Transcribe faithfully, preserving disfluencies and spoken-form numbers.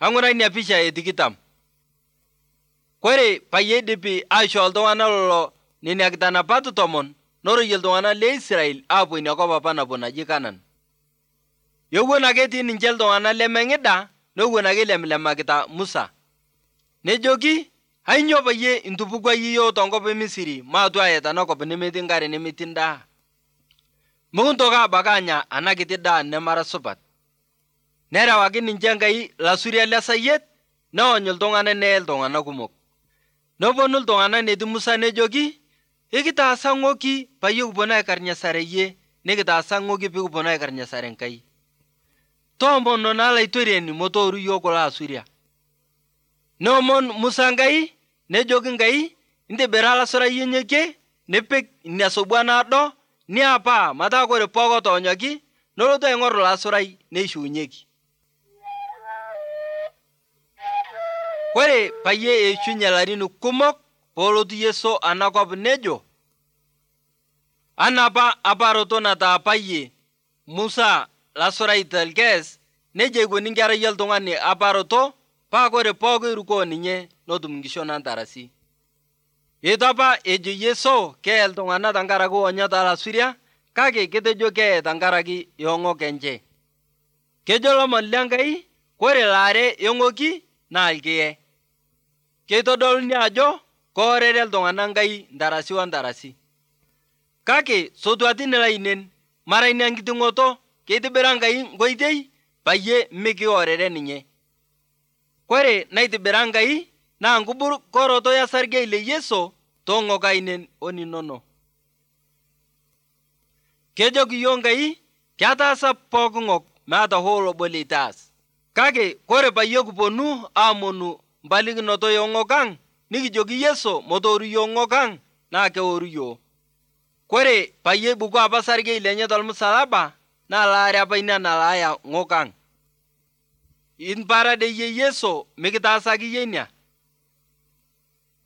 Ang'urai ina pisha e tikitam. Kore payie idipi aisho iltung'anak lolo nena kitanapat tomon, noroyie iltung'anak le Israel aapuo ina kop apa napuo naji Kanan. Yewuon ake etii ninche iltung'anak lemeng'ida, newuon ake ilemlemakita Musa. Nejoki, ainyoo payie intupukwa yiok tenkop e Misiri maatu ayet enakop nemetii nkare nemetii ndaa? Mikintoki abaki anya ena kiti daa nemara supat. Nerewaki ninche Enkai lasuriak lesayiet, neony iltung'anak neye iltung'anak kumok. Neponu iltung'anak netii Musa nejoki, ikitaasa ng'oki payie kiponu aikarnyasare yie, nikitaasa ng'oki pikiponu aikarnyasare Enkai. Toomono naa laitoriani motooru yiok kulo asuriak. Neomon Musa Enkai, nejoki Enkai, intibira lasurai enyekie, nipik ina sobua naado, niapaa metaa kore pooki otoonyoki, nolotu aing'or ilo asurai neishuunyeki. Kore payie eishunye larin kumok poolotu Yesu anakop nejo, anapa aparoto nataapayie Musa lasurai telkees, neja eikoni nkerai oltung'ani aparoto paa kore pooki irukoo ninye notum nkishon entarasi. Itu apa ejo Yesu keye iltung'anak tenkaraki ionyot oolasuria, kake kitejo keye tenkaraki iong'ok enche. Kejo lomon lenkai, kore laare eng'oki naa ilkiye. Keitodoluni ajo koorere iltung'anak Enkai ntarasi ontarasi. Kake sotuatin lainen, mara ina nkiting'oto, keitibira Enkai nkoitei payie mikiorere ninye. Kore naitibira Enkai naa nkibukoroto esarge le Yesu toong'ok ainen oninono. Kejoki yiok Enkai, ketaasa pooki ng'ok meeta hoo lobo leitaas. Kake kore payie kiponu aamonu mpalikinoto eong'ok ang', nikijoki Yesu motooru yiok ng'ok ang' naa keoru yiok. Kore payie ibuku apa sarge lenye tolmusalaba, naa laare apa ina nalaaya ng'ok ang'. Iparade yie Yesu mikitaasaki yie ina.